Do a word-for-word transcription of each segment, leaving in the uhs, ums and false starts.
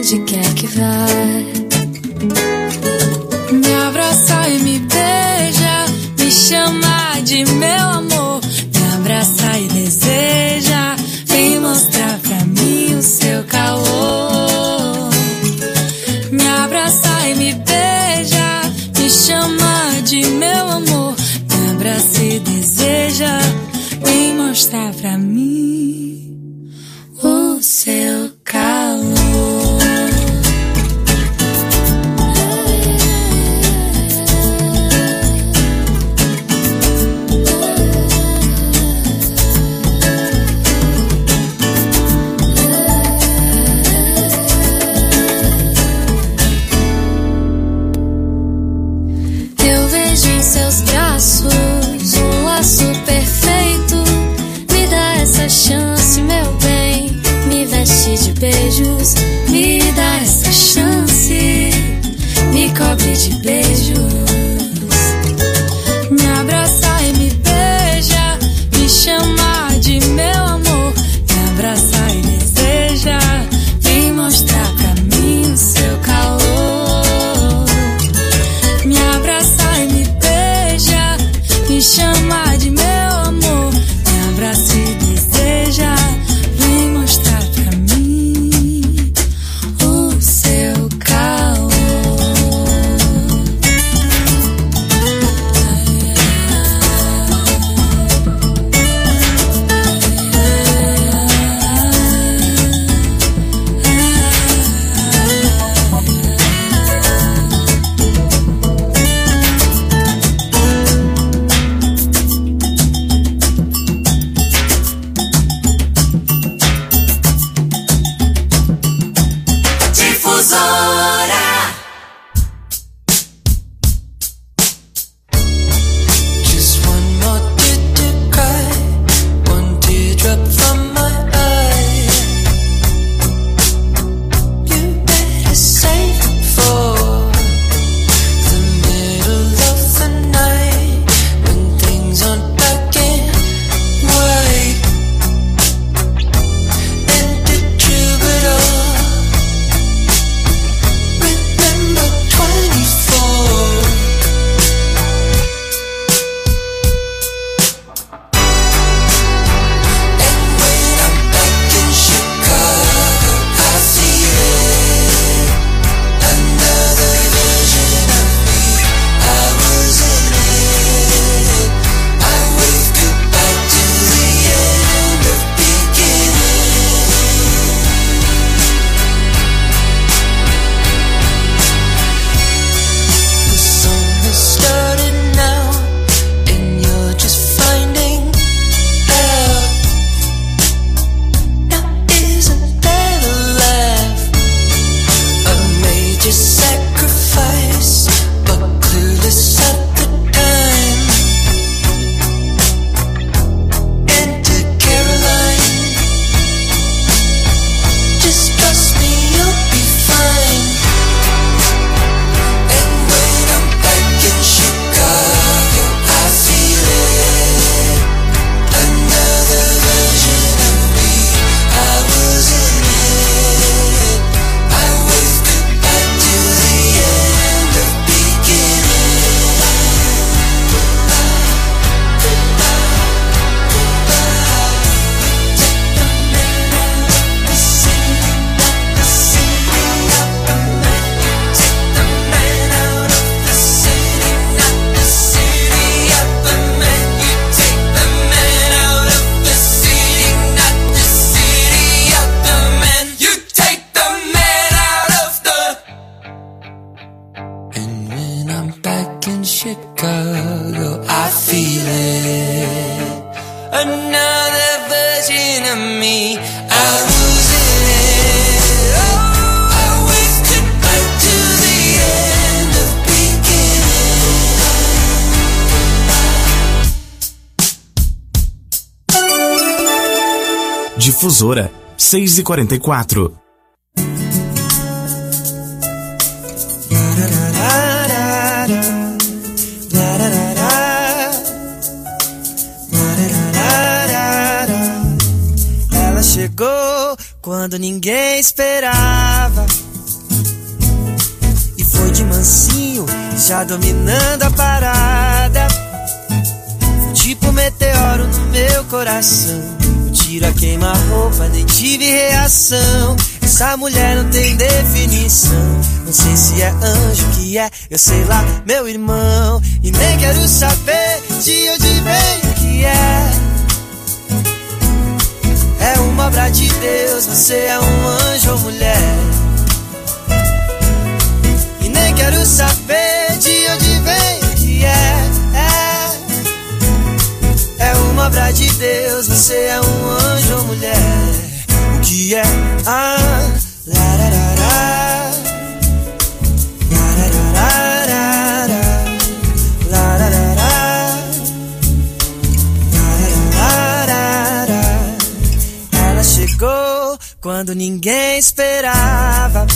onde quer que vá. Me abraça e me beija, me chama de meu amor. Me abraça e deseja, vem mostrar pra mim o seu calor. Me abraça e me beija, me chama de meu amor. Me abraça e deseja, vem mostrar pra mim o seu calor. Eu vejo em seus braços um laço perfeito. Me dá essa chance, meu bem, me veste de beijos. Me dá essa chance, me cobre de beijos. Me abraça e me beija, me chama de meu amor. Me abraça e deseja, vem mostrar pra mim o seu calor. Me abraça e me beija, me chama de meu amor. Me abraça e deseja, vem mostrar pra mim o seu calor. Just one more tear to cry, one teardrop from my eye. You better save it for the middle of the night, when things aren't black and white. And the troubadour, remember twenty-four. And when I'm back in Chicago, I see it. Another version of me, I was in it. I wave goodbye to the end of beginning. The song has started now, and you're just finding out. Now isn't that a laugh? A major sacrifice, but clueless at the time. And to Caroline, just trust me, you'll be fine. And when I'm back in Chicago, I feel it. Another version of me, I was in it. I wave goodbye to the end of beginning. And when I'm back in Chicago, I feel it. Another version of me, I was in it. Oh, I wave goodbye to the end of beginning. Difusora seis e quarenta e quatro. Ela chegou quando ninguém esperava. já dominando a parada. Tipo meteoro no meu coração, o tiro a queima-roupa, nem tive reação. Essa mulher não tem definição, não sei se é anjo que é, eu sei lá, meu irmão. E nem quero saber de onde vem o que é. É uma obra de Deus, você é um anjo ou mulher. E nem quero saber de onde vem o que é. É, é uma obra de Deus, você é um anjo ou mulher. O que é? Ah, lararará, lararará, lararará, lararará. Ela chegou quando ninguém esperava,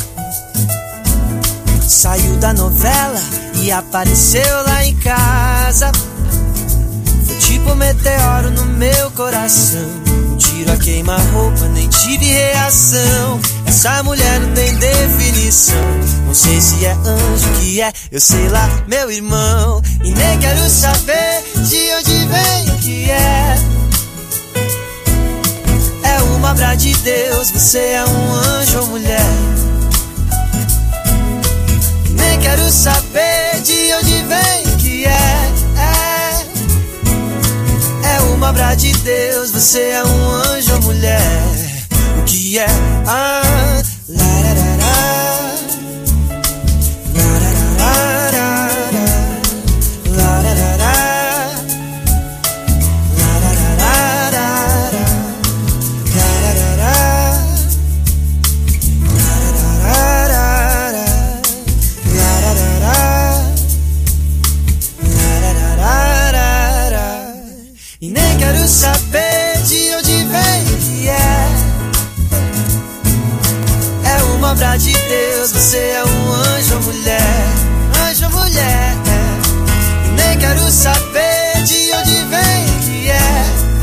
saiu da novela e apareceu lá em casa. Foi tipo um meteoro no meu coração, um tiro a queima-roupa, nem tive reação. Essa mulher não tem definição, não sei se é anjo que é, eu sei lá, meu irmão. E nem quero saber de onde vem o que é. É uma obra de Deus, você é um anjo ou mulher. Nem quero saber de onde vem o que é. É, é uma obra de Deus, você é um anjo ou mulher. O que é? Ah, lararará, lararará, lararará, lararará, e nem quero saber de onde vem o que é. É uma obra de Deus, você é um anjo ou mulher. Anjo ou mulher. E nem quero saber de onde vem o que é.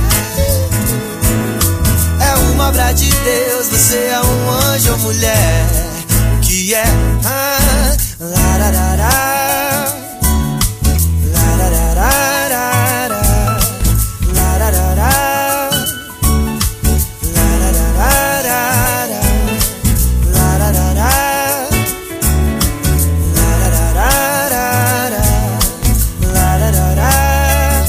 É uma obra de Deus, você é um anjo ou mulher. O que é? Ah, lararará, lararará, lararará, lararará, lararará, lararará,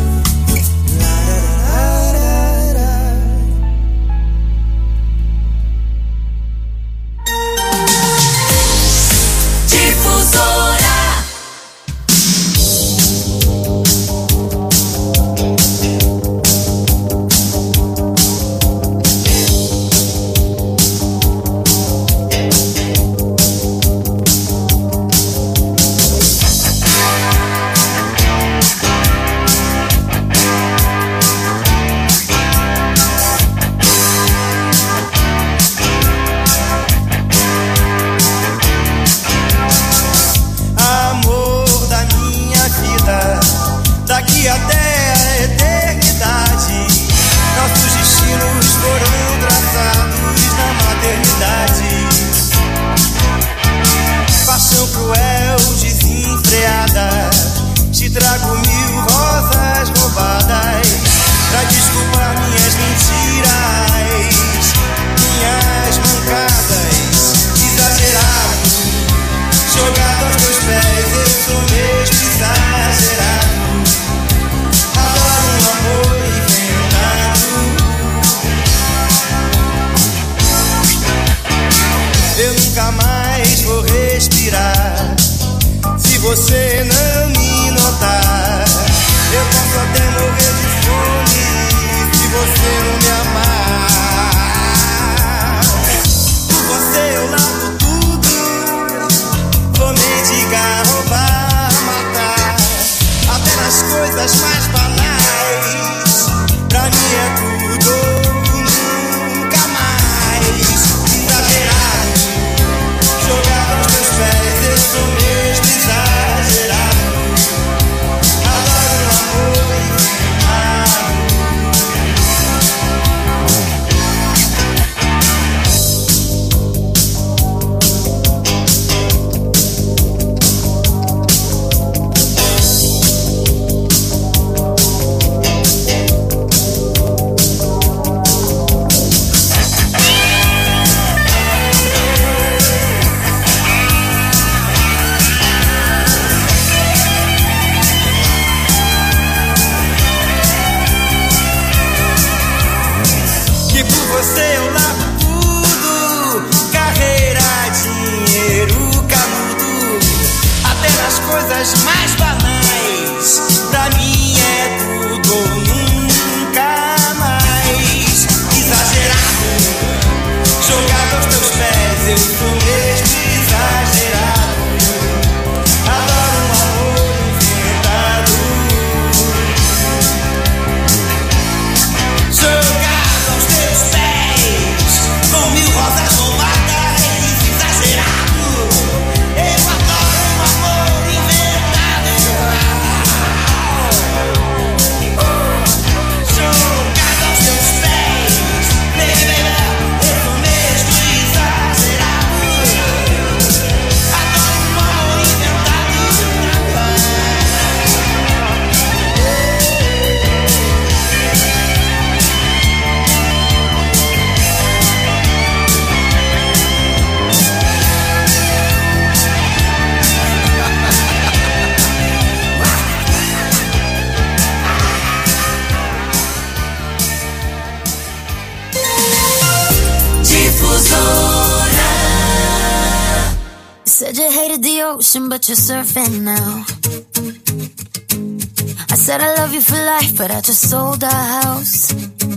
daqui até a eternidade. Nossos destinos foram traçados na maternidade. Paixão cruel, desenfreada, te trago mil rosas roubadas pra desculpar minhas mentiras, minhas mancadas, exagerado, jogado aos teus pés, eu sou mesmo exagerado. Adoro um amor envenenado. Eu nunca mais vou respirar se você não me notar. Eu posso até morrer de fome se você não me amar. Por você eu largo tudo, vou mendigar, roubar, matar, até nas coisas mais banais. Pra mim é tudo ou nunca mais. Exagerado, jogado aos teus pés, eu sou mesmo exagerado. Adoro um amor envenenado. coisas mais banais. Pra mim é tudo ou nunca mais. Exagerado, jogado aos teus pés, eu sou mesmo exagerado. Adoro um amor inventado, jogado aos teus pés, com mil rosas roubadas, exagerado. Eu adoro um amor inventado, jogado aos teus pés, baby, baby, eu sou mesmo exagerado. Adoro um amor inventado. You said you hated the ocean, but you're surfing now. I said I love you for life, but I just sold our house.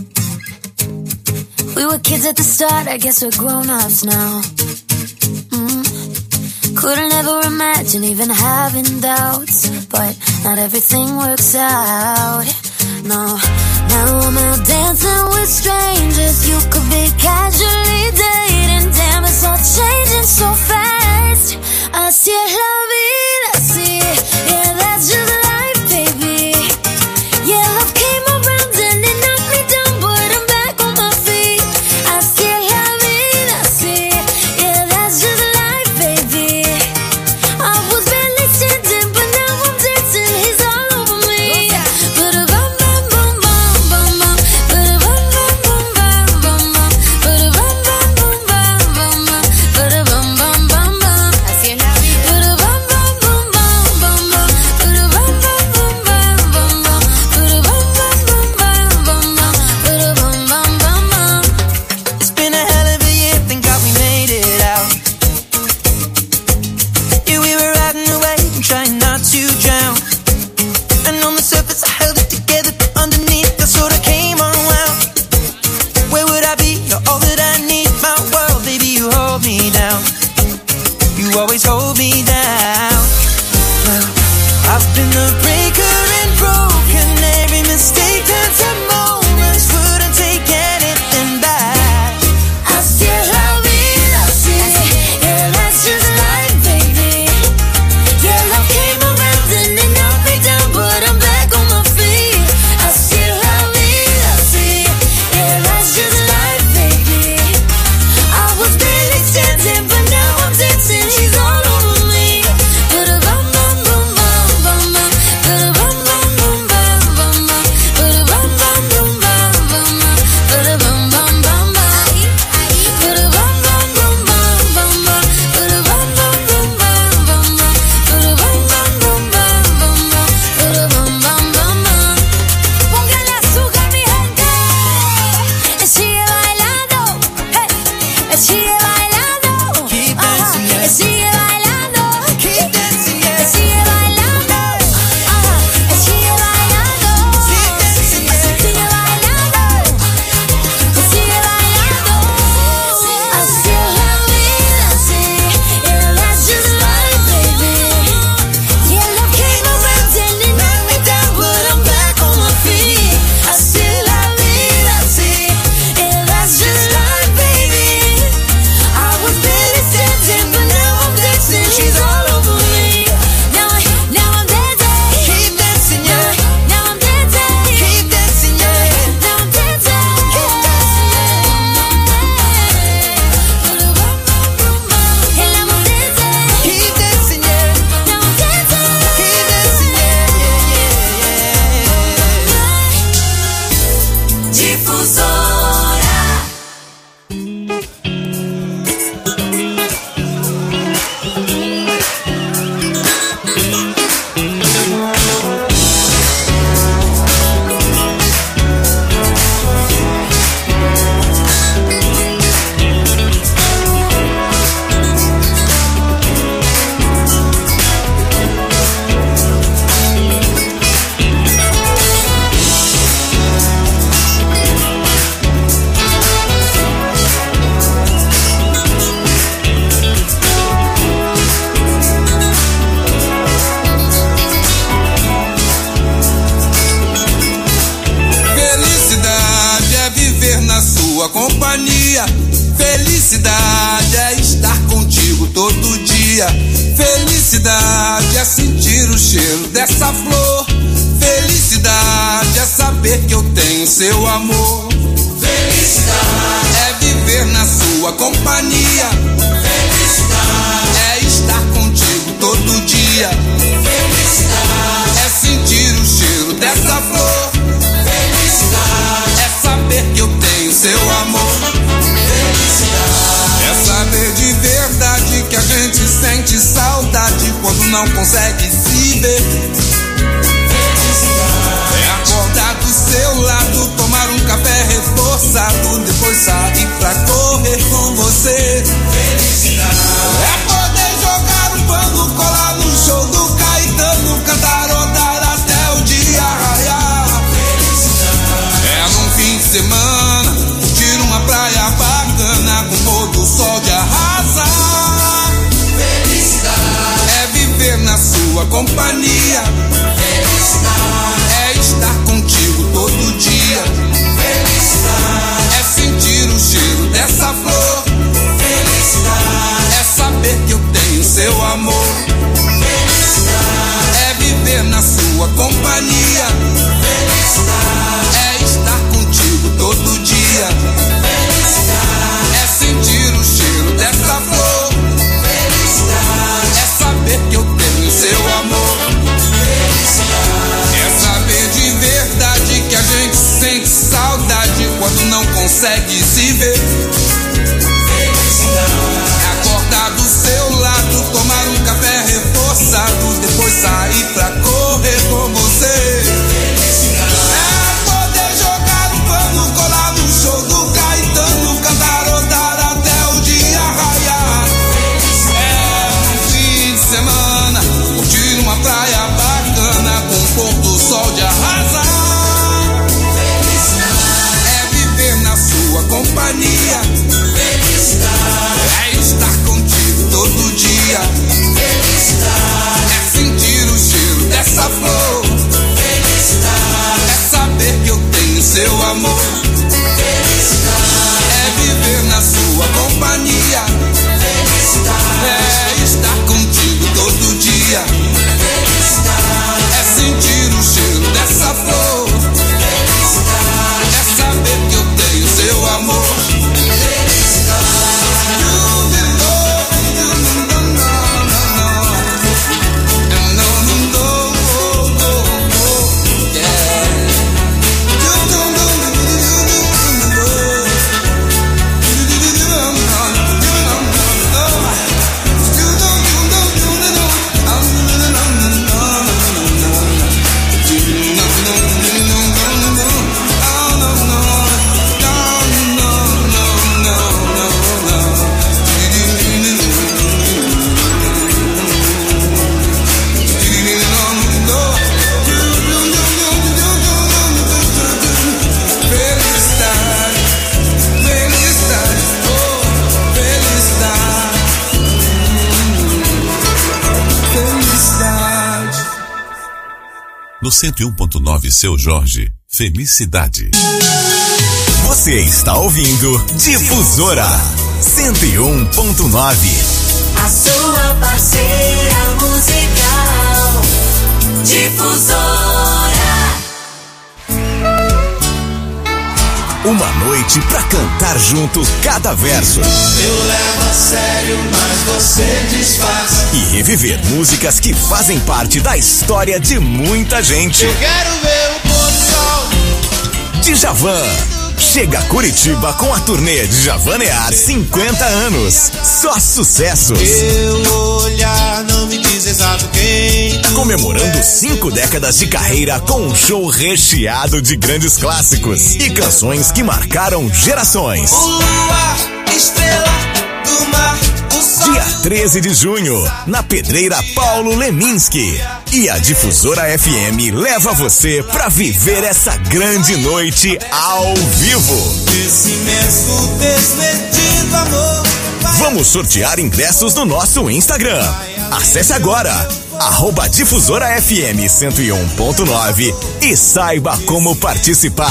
We were kids at the start, I guess we're grown-ups now. Mm. Couldn't ever imagine even having doubts, but not everything works out. No, now I'm out dancing with strangers. You could be casually dating. Damn, it's all changing so fast. Así es la vida, así. Yeah, that's just life, baby. Yeah, love came around and it knocked me down, but I'm back on my feet. Así es la vida, así. Yeah, that's just life, baby. I was barely standing, but now I'm dancing. He's all over me. Ba-da-bum, bum, bum, bum, bum, bum. Ba-da-bum, bum, bum, bum, bum, bum. Ba-da-bum, bum, bum, bum, bum, bum. Ba-da-bum, bum, bum, bum. Así es la vida. Ba-da-bum, bum, bum, bum, bum, bum. Ba-da-bum, bum, bum, bum, bum, bum. Ba-da-bum, bum, bum, bum, bum, bum. Ba-da-bum, bum, bum, bum. It's been a hell of a year, thank God we made it out. Yeah, we were riding away and trying not to drown. And on the surface I held it together, but underneath I sort of came unwound. Where would I be? You're all that I need, my world, baby, you hold me down. You always hold me down. Well, I've been a breaker and broken. Every mistake turns to moments, wouldn't take anything back. Así es la vida, así. Yeah, that's just life, baby. Yeah, love came around and it knocked me down, but I'm back on my feet. Así es la vida, así. Yeah, that's just life, baby. I was barely standing, but now I'm dancing. He's all over me. Ba-da-bum, bum, bum, bum, bum, bum. Ba-da-bum, dia. Felicidade é sentir o cheiro dessa flor. Felicidade é saber que eu tenho seu amor. Felicidade é viver na sua companhia. Felicidade é estar contigo todo dia. Felicidade é sentir o cheiro dessa flor. Felicidade é saber que eu tenho seu amor. Felicidade é saber de verdade que a gente sente saudade quando não consegue se ver. Felicidade é acordar do seu lado, tomar um café reforçado, depois sair pra correr com você. Felicidade é poder jogar um pano, colar no show do Caetano, cantarodar até o dia raiar. Felicidade é num fim de semana, curtir uma praia bacana com pôr do sol de arrasar. Felicidade é viver na sua companhia. Felicidade é estar contigo todo dia. Felicidade é sentir o cheiro dessa flor. Felicidade é saber que eu tenho seu amor. Felicidade é viver na sua companhia. Felicidade é estar contigo todo dia. Felicidade é sentir o cheiro dessa flor. Felicidade é saber que eu tenho seu amor. Felicidade é saber de verdade que a gente sente saudade quando não consegue se ver. Felicidade é acordar do seu lado, tomar um café reforçado, depois sair pra correr com você. Felicidade é poder jogar um pano, colar no show do Caetano, cantarodar até o dia raiar. É um fim de semana, curtir uma praia bacana com o pôr do sol de arrasar. Felicidade é viver na sua companhia. Felicidade é estar contigo todo dia. Felicidade é sentir o cheiro dessa flor. Felicidade é saber que eu tenho seu amor. Felicidade é viver na sua companhia. Felicidade é estar contigo todo dia. Felicidade é sentir o cheiro dessa flor. Felicidade é saber que eu tenho seu amor. No cento e um ponto nove, Seu Jorge, Felicidade. Você está ouvindo Difusora cento e um ponto nove. A sua parceira musical. Difusora. Uma noite pra cantar junto cada verso. Eu levo a sério, mas você disfarça. E reviver músicas que fazem parte da história de muita gente. Eu quero ver o pôr do sol. Djavan chega a Curitiba com a turnê Djavanear cinquenta anos. Só sucessos. Meu olhar não me diz exato quem tu Comemorando é. cinco décadas de carreira com um show recheado de grandes clássicos e canções que marcaram gerações. O luar, estrela do mar, o sol. Dia treze de junho, na Pedreira Paulo Leminski. E a Difusora F M leva você pra viver essa grande noite ao vivo. Esse imenso desmedido amor. Vamos sortear ingressos no nosso Instagram. Acesse agora, arroba Difusora F M cento e um ponto nove e saiba como participar.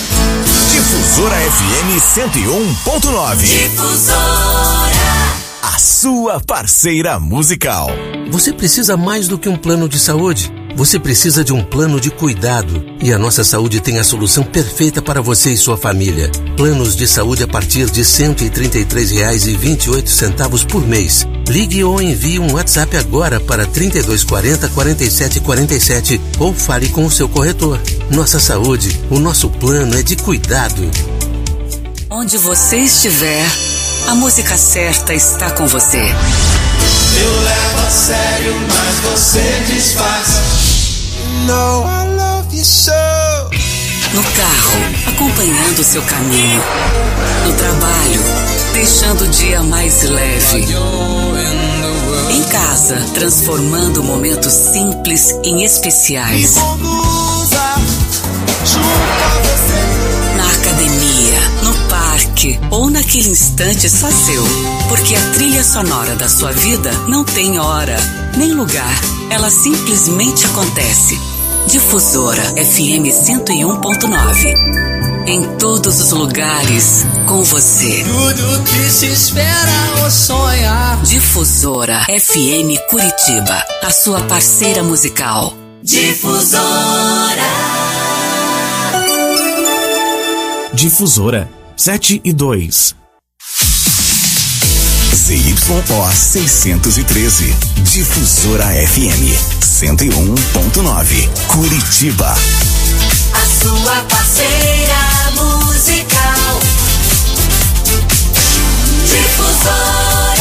Difusora F M cento e um ponto nove. Difusora. A a sua parceira musical. Você precisa mais do que um plano de saúde. Você precisa de um plano de cuidado. E a Nossa Saúde tem a solução perfeita para você e sua família. Planos de saúde a partir de cento e trinta e três reais e vinte e oito centavos por mês. Ligue ou envie um WhatsApp agora para trinta e dois quarenta, quarenta e sete quarenta e sete ou fale com o seu corretor. Nossa Saúde, o nosso plano é de cuidado. Onde você estiver, a música certa está com você. Eu levo a sério, mas você disfarça. No, I love you so. No carro, acompanhando o seu caminho. No trabalho, deixando o dia mais leve. Em casa, transformando momentos simples em especiais. Na academia, no parque ou naquele instante só seu. Porque a trilha sonora da sua vida não tem hora, nem lugar. Ela simplesmente acontece. Difusora F M cento e um ponto nove. Em todos os lugares, com você. Tudo que se espera ou sonhar. Difusora F M Curitiba, a sua parceira musical. Difusora. Difusora sete e dois. Z Y O seiscentos e treze. Difusora F M cento e um ponto nove. Curitiba. A sua parceira musical. Difusora.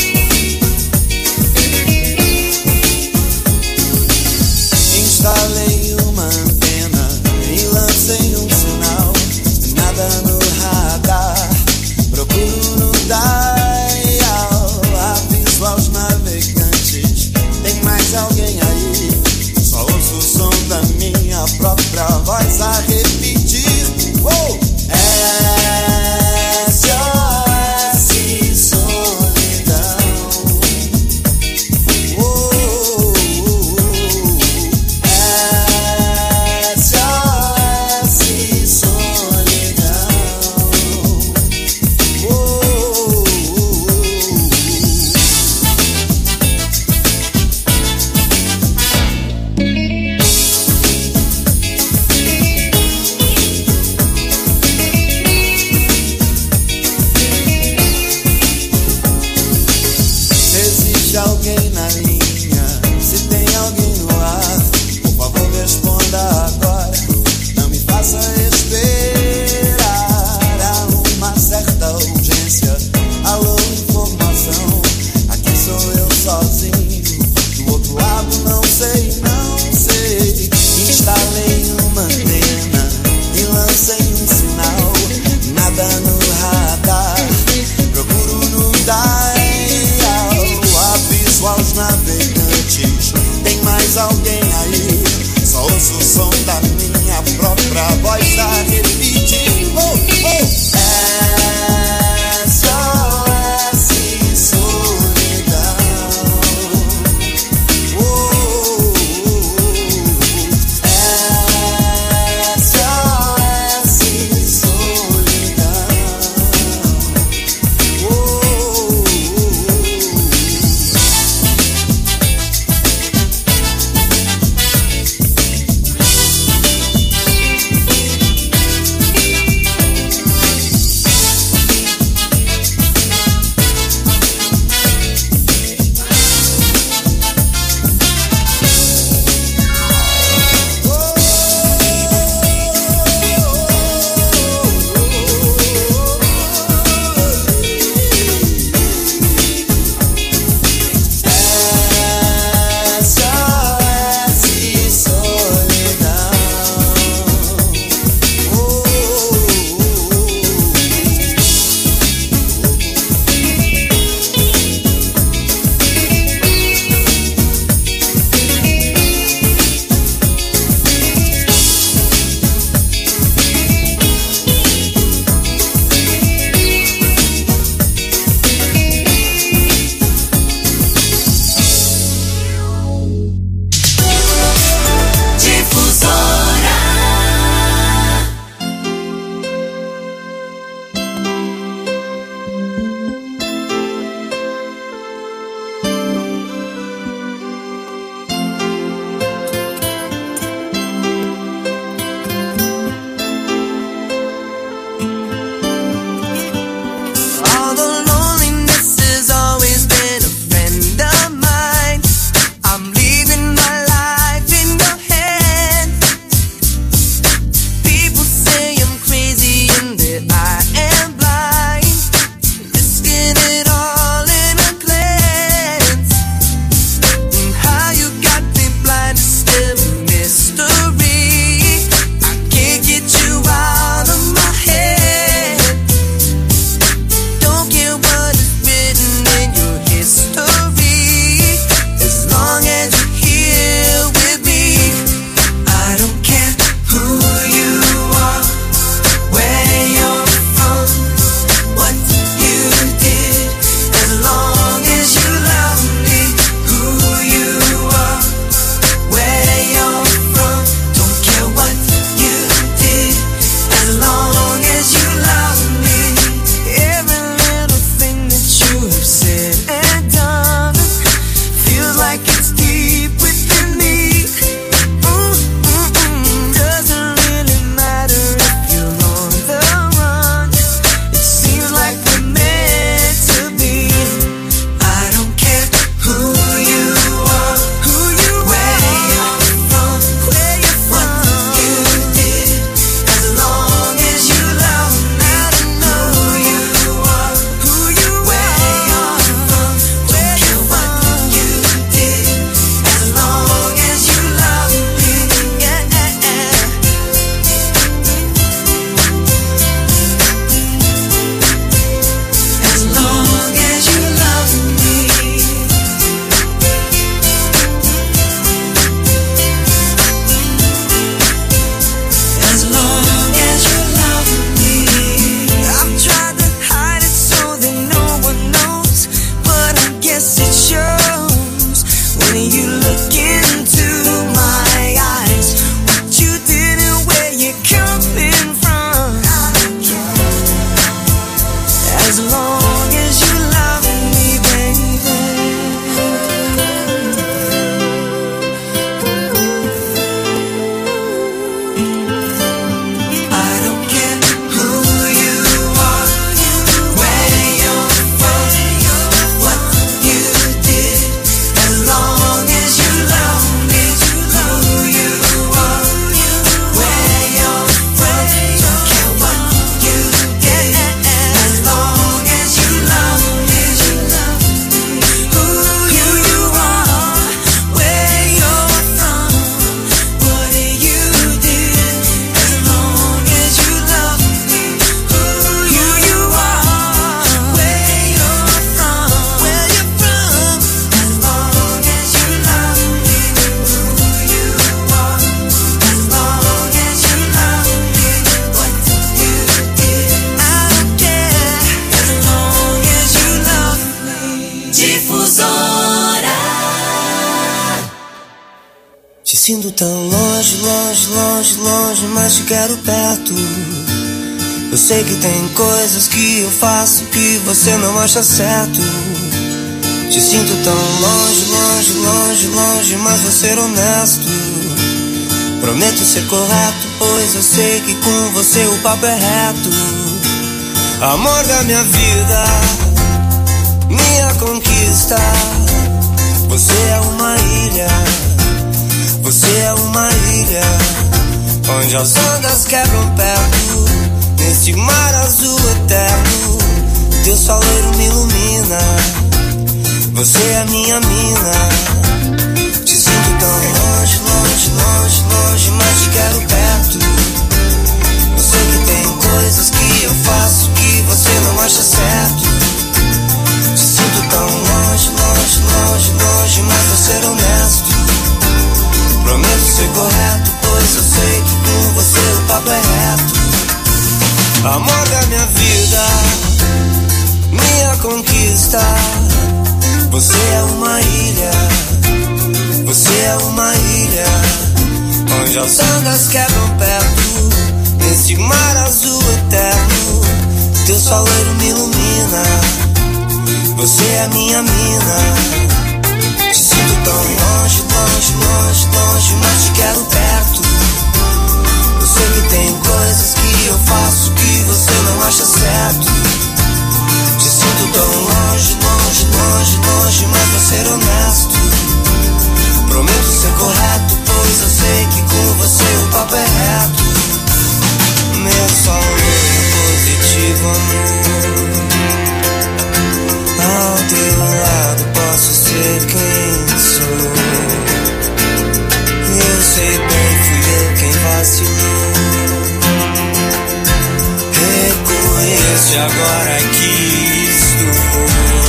Instalei sinto tão longe, longe, longe, longe, mas te quero perto. Eu sei que tem coisas que eu faço que você não acha certo. Te sinto tão longe, longe, longe, longe, mas vou ser honesto. Prometo ser correto, pois eu sei que com você o papo é reto. Amor da minha vida, minha conquista. Você é uma ilha, você é uma ilha, onde as ondas quebram perto, nesse mar azul eterno. Teu soleiro me ilumina, você é minha mina. Te sinto tão longe, longe, longe, longe, mas te quero perto. Eu sei que tem coisas que eu faço que você não acha certo. Te sinto tão longe, longe, longe, longe, mas vou ser honesto. Prometo ser correto, pois eu sei que com você o papo é reto. Amor da minha vida, minha conquista. Você é uma ilha, você é uma ilha, onde as ondas quebram perto, nesse mar azul eterno. Teu soleiro me ilumina, você é minha mina. Te sinto tão longe, longe, longe, longe, mas te quero perto. Eu sei que tem coisas que eu faço que você não acha certo. Te sinto tão longe, longe, longe, longe, mas vou ser honesto. Prometo ser correto, pois eu sei que com você o papo é reto. Meu soleiro positivo, amor. Ao teu lado posso ser quem sou. Eu sei bem, fui eu quem vacilou. Reconheço agora que estou.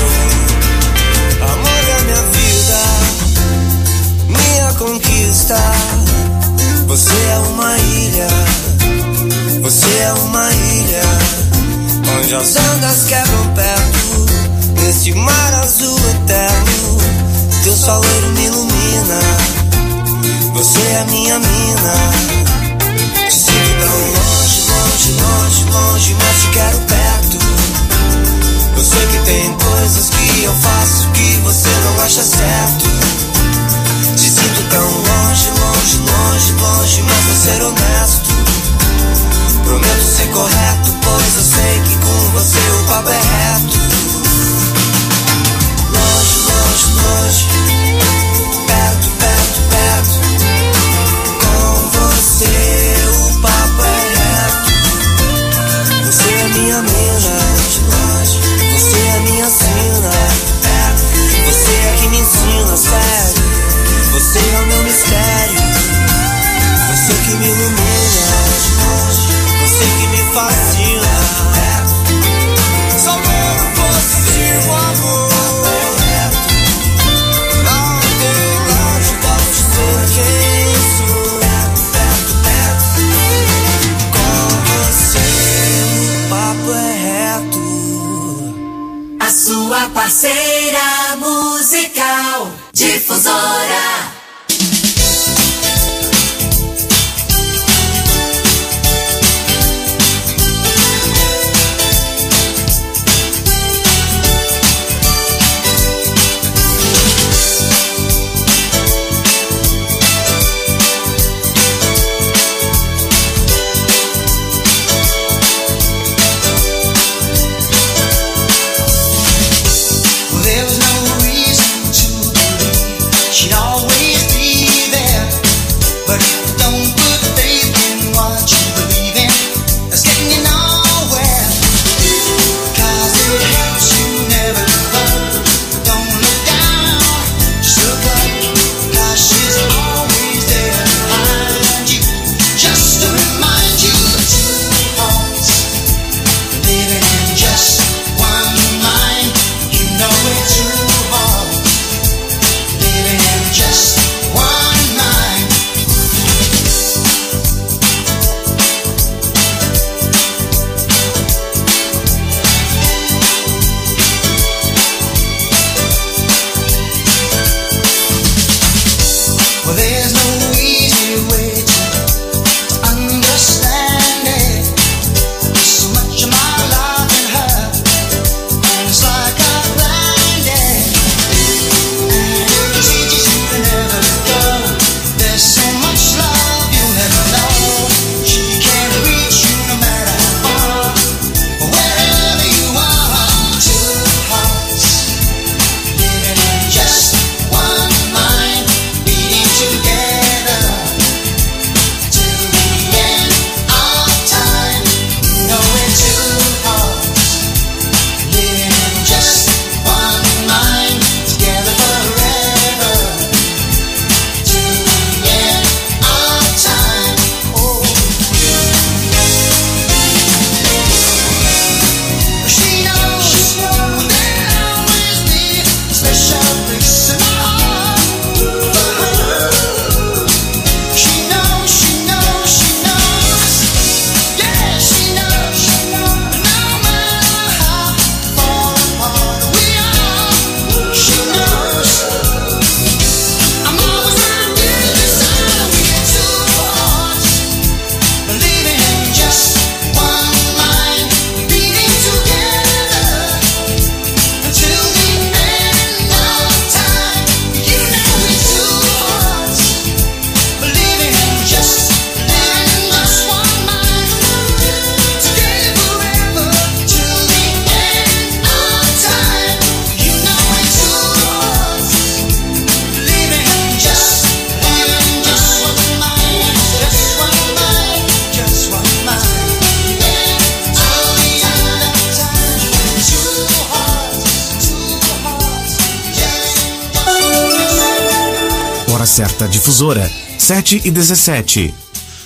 Amor da minha vida, minha conquista. Você é uma ilha, você é uma ilha, onde as ondas quebram perto, nesse mar azul eterno. Teu soleiro me ilumina, você é minha mina. Te sinto tão longe, longe, longe, longe, mas te quero perto. Eu sei que tem coisas que eu faço que você não acha certo. Te sinto tão longe, longe, longe, longe, mas vou ser honesto. Prometo ser correto, pois eu sei que com você o papo é reto. Longe, longe, longe, perto, perto, perto. Com você o papo é reto. Você é minha mina, você é minha sina. Você é que me ensina, sério. Você é o meu mistério. Você que me ilumina, você que me fascina. Só meu positivo amor. Não tem longe, posso ser quem sou. Com você o papo é reto. A sua parceira musical, Difusora. Well, there's no certa Difusora, sete e dezessete.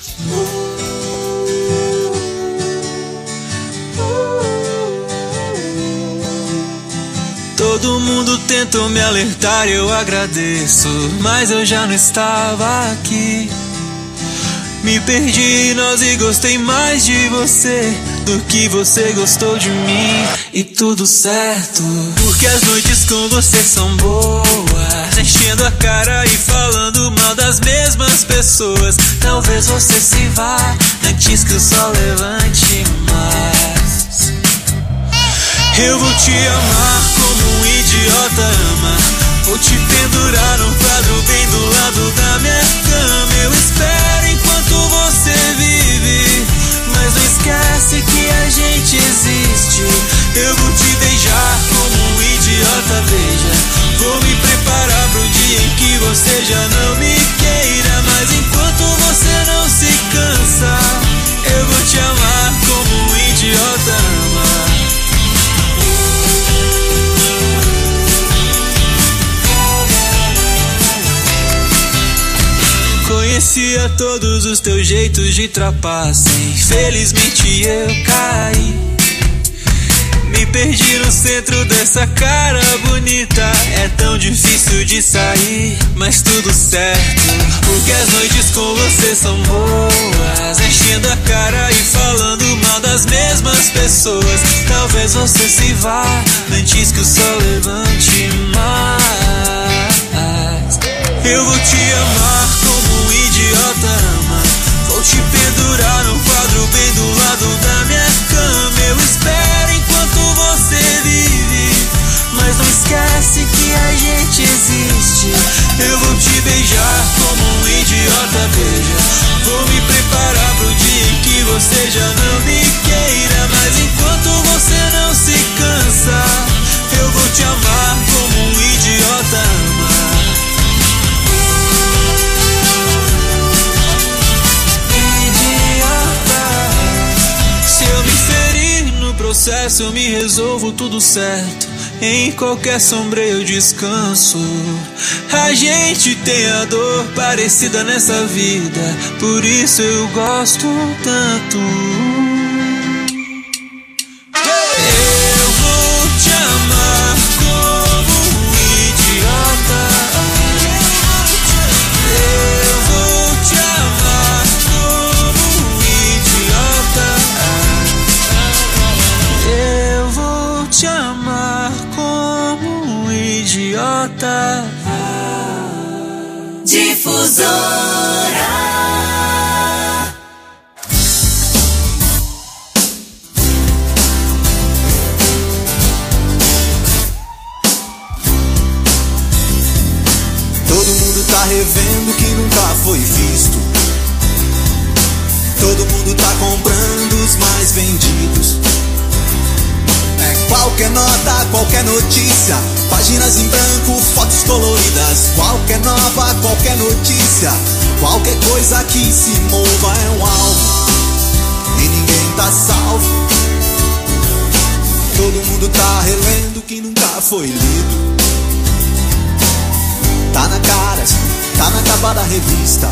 Todo mundo tentou me alertar, eu agradeço, mas eu já não estava aqui. Me perdi em nós e gostei mais de você do que você gostou de mim. E tudo certo, porque as noites com você são boas, enchendo a cara e falando mal das mesmas pessoas. Talvez você se vá antes que o sol levante mais. Eu vou te amar como um idiota ama. Vou te pendurar num quadro bem do lado da minha cama. Eu espero enquanto você vive, mas não esquece que a gente existe. Eu vou te beijar como um idiota, veja. Vou me preparar pro dia em que você já não me queira. Mas enquanto você não se cansa, eu vou te amar como um idiota ama. Conhecia todos os teus jeitos de trapaça. Infelizmente eu caí. Me perdi no centro dessa cara bonita. É tão difícil de sair, mas tudo certo, porque as noites com você são boas, enchendo a cara e falando mal das mesmas pessoas. Talvez você se vá antes que o sol levante mais. Eu vou te amar como um idiota ama. Vou te pendurar num quadro bem do lado da minha cama. Eu espero enquanto você vive, mas não esquece que a gente existe. Eu vou te beijar como um idiota, veja. Vou me preparar pro dia em que você já não me queira. Mas enquanto você não se cansa, eu vou te amar como um idiota ama. Se eu me ferir no processo, eu me resolvo tudo certo. Em qualquer sombra eu descanso. A gente tem a dor parecida nessa vida, por isso eu gosto tanto. Eu vou te amar como um idiota. Eu vou te amar como um idiota. Eu vou te amar como um idiota. Difusora. Todo mundo tá revendo o que nunca foi visto. Todo mundo tá comprando os mais vendidos. É qualquer nota, qualquer notícia, páginas em branco, fotos coloridas. Qualquer nova, qualquer notícia, qualquer coisa que se mova é um alvo, e ninguém tá salvo. Todo mundo tá relendo o que nunca foi lido. Tá na cara, tá na capa da revista.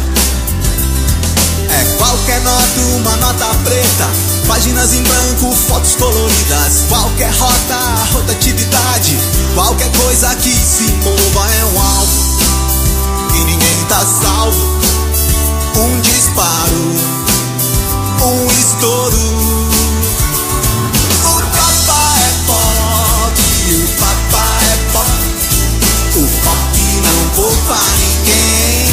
É qualquer nota, uma nota preta, páginas em branco, fotos coloridas. Qualquer rota, rotatividade, qualquer coisa que se mova é um alvo, e ninguém tá salvo. Um disparo, um estouro. O papa é pop, o papa é pop. O pop não poupa ninguém.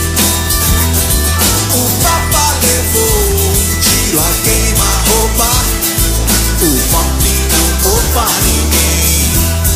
O papa levou um tiro a queima-roupa. O pop não poupa ninguém.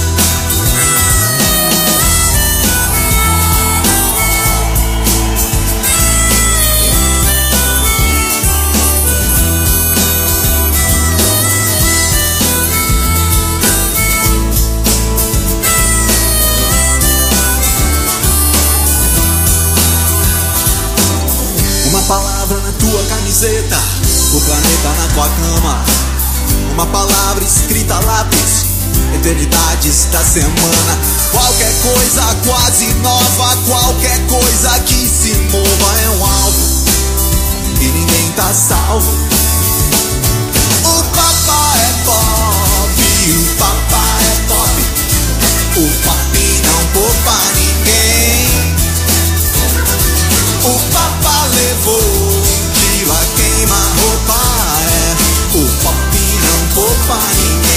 Uma palavra na tua camiseta, o planeta na tua cama. Uma palavra escrita a lápis, eternidades da semana. Qualquer coisa quase nova, qualquer coisa que se mova é um alvo e ninguém tá salvo. O papá é pop, o papá é pop, o pop não poupa ninguém. O papá levou um tiro a queima-roupa, é, o pop não poupa ninguém.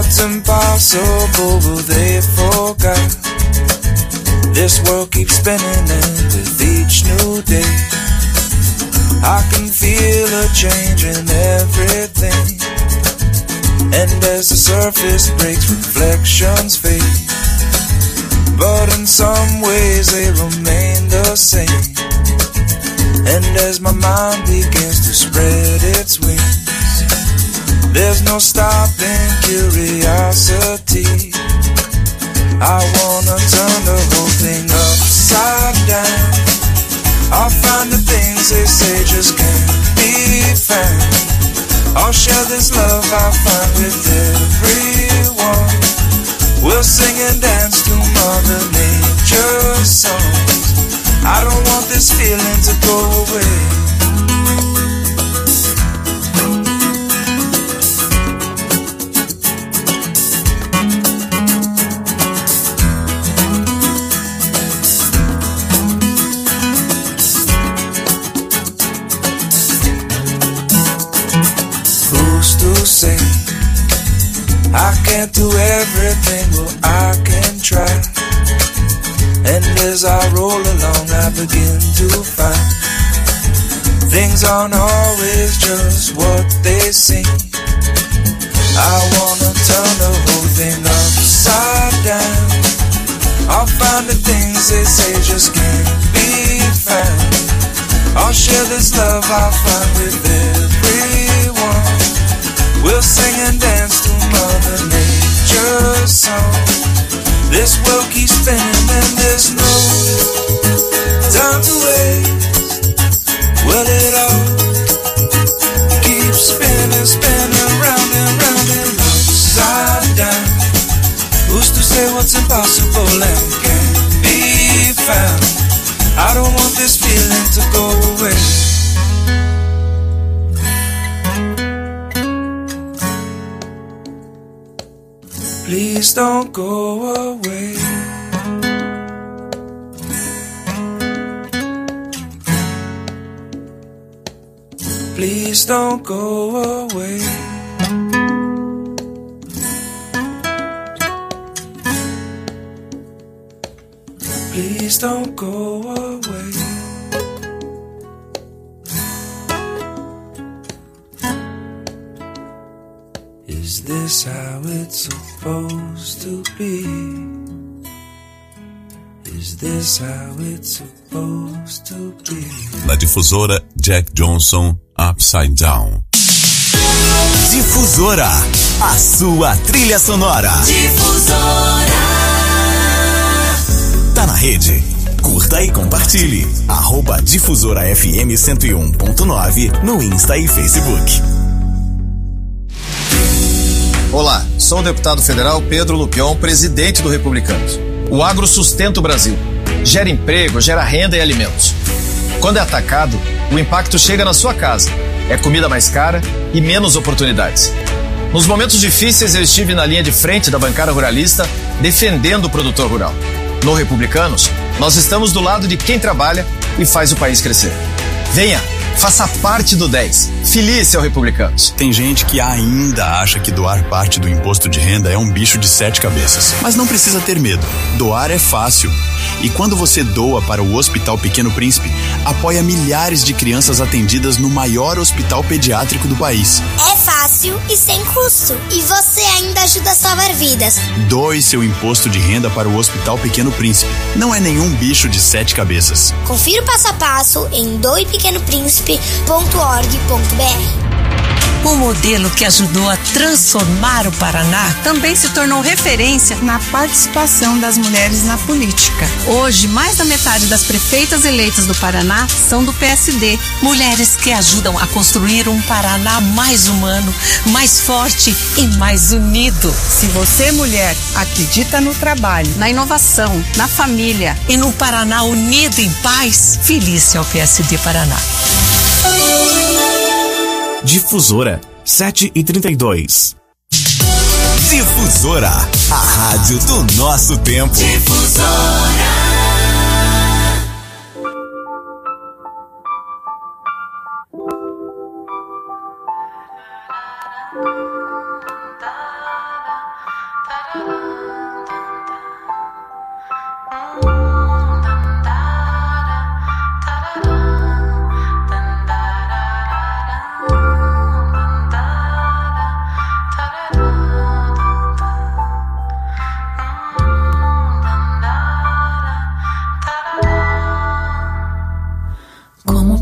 what's impossible, will they forget? This world keeps spinning and with each new day I can feel a change in everything. And as the surface breaks, reflections fade, but in some ways they remain the same. And as my mind begins to spread its wings, there's no stopping curiosity. I wanna turn the whole thing upside down. I'll find the things they say just can't be found. I'll share this love I find with everyone. We'll sing and dance to Mother Nature's songs. I don't want this feeling to go away. Say I can't do everything, well I can try. And as I roll along I begin to find things aren't always just what they seem. I wanna turn the whole thing upside down. I'll find the things they say just can't be found. I'll share this love I find with everyone. We'll sing and dance to Mother Nature's song. This world keeps spinning and there's no time to waste. Well, it all keeps spinning, spinning round and round and upside down. Who's to say what's impossible and can't be found? I don't want this feeling to go away. Please don't go away. Please don't go away. Please don't go away. Is this how it's supposed to be? Is this how it's supposed to be? Na Difusora, Jack Johnson, Upside Down. Difusora, a sua trilha sonora. Difusora. Tá na rede? Curta e compartilhe. Arroba Difusora F M cento e um ponto nove no Insta e Facebook. Olá, sou o deputado federal Pedro Lupion, presidente do Republicanos. O agro sustenta o Brasil, gera emprego, gera renda e alimentos. Quando é atacado, o impacto chega na sua casa. É comida mais cara e menos oportunidades. Nos momentos difíceis eu estive na linha de frente da bancada ruralista defendendo o produtor rural. No Republicanos, nós estamos do lado de quem trabalha e faz o país crescer. Venha! Faça parte do dez. Filie-se ao Republicanos. Tem gente que ainda acha que doar parte do imposto de renda é um bicho de sete cabeças. Mas não precisa ter medo. Doar é fácil. E quando você doa para o Hospital Pequeno Príncipe, apoia milhares de crianças atendidas no maior hospital pediátrico do país. É fácil e sem custo. E você ainda ajuda a salvar vidas. Doe seu imposto de renda para o Hospital Pequeno Príncipe. Não é nenhum bicho de sete cabeças. Confira o passo a passo em doe pequeno príncipe ponto org ponto br. O modelo que ajudou a transformar o Paraná também se tornou referência na participação das mulheres na política. Hoje, mais da metade das prefeitas eleitas do Paraná são do P S D. Mulheres que ajudam a construir um Paraná mais humano, mais forte e mais unido. Se você, mulher, acredita no trabalho, na inovação, na família e no Paraná unido em paz, filie-se ao P S D Paraná. Difusora, sete e trinta e dois. Difusora, a rádio do nosso tempo. Difusora.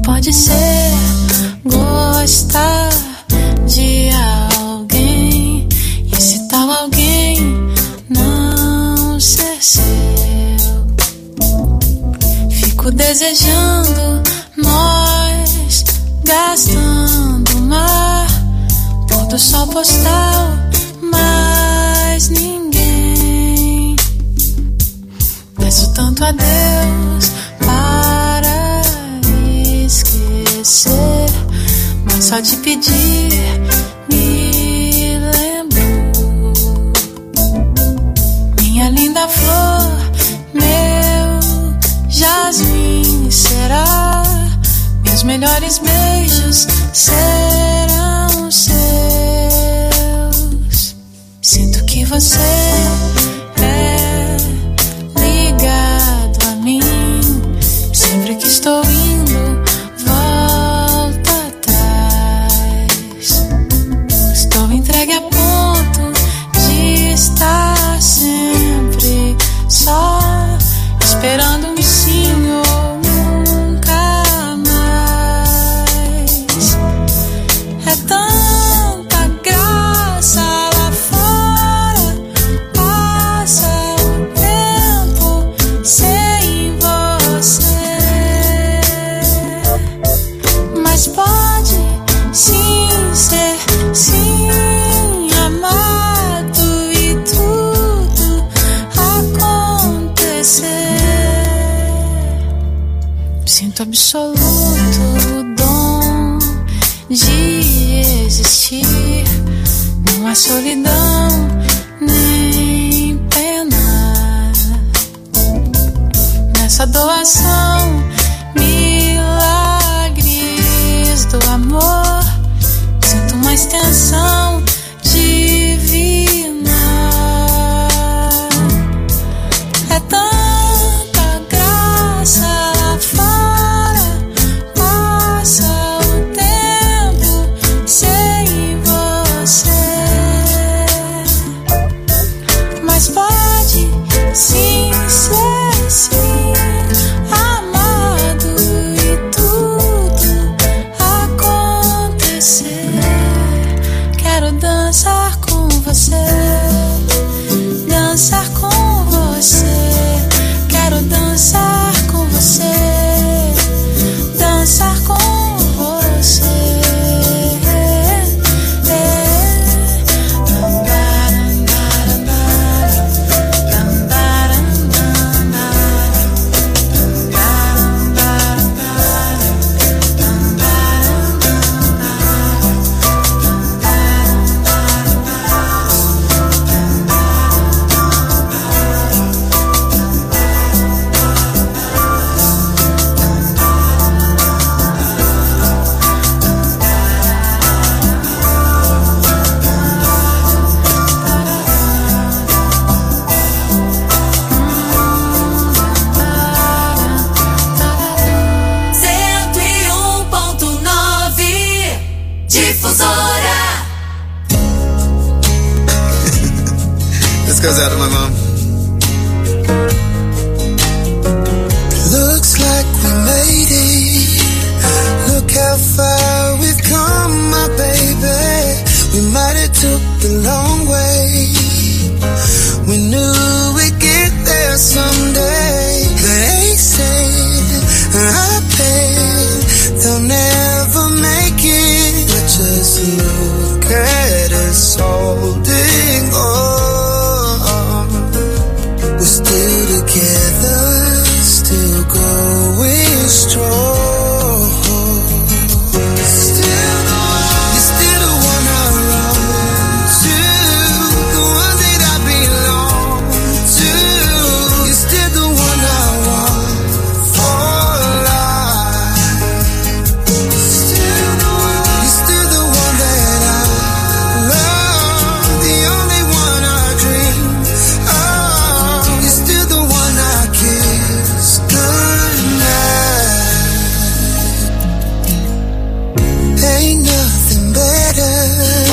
pode ser gostar de alguém e esse tal alguém não ser seu. Fico desejando nós gastando mar, pôr do sol postal, mas ninguém. Peço tanto a Deus para esquecer, mas só de pedir me lembrou. Minha linda flor, meu jasmim será, meus melhores beijos serão seus. Sinto que você é ligado a mim, sempre que estou indo, volta atrás. Estou entregue a ponto de estar sempre só, esperando um sim ou nunca mais. É tanta graça lá fora, passa o tempo sem você, mas pode sim ser sim amado e tudo acontecer. Sinto absoluto dom de existir, não há solidão nem pena nessa doação, milagres do amor. Sinto uma extensão divina. É tanta graça lá fora, passa o tempo sem você, mas pode sim ser sim amado e tudo acontecer. Quero dançar com você, dançar com você. Quero dançar com você, dançar com você. cento e um ponto nove Difusora. This goes out to my mom. Looks like we made it. Look how far we've come, my baby. We might have took the long way. We knew we'd get there someday. They said, I bet they'll never make it. But just look at us holding on. We're still together, still going strong. Still the one, you're still the one I run to, the one that I belong to. You're still the one I want for life. Still the one, you're still the one that I love, the only one I dream of. You're still the one I kiss goodnight. Ain't nothing better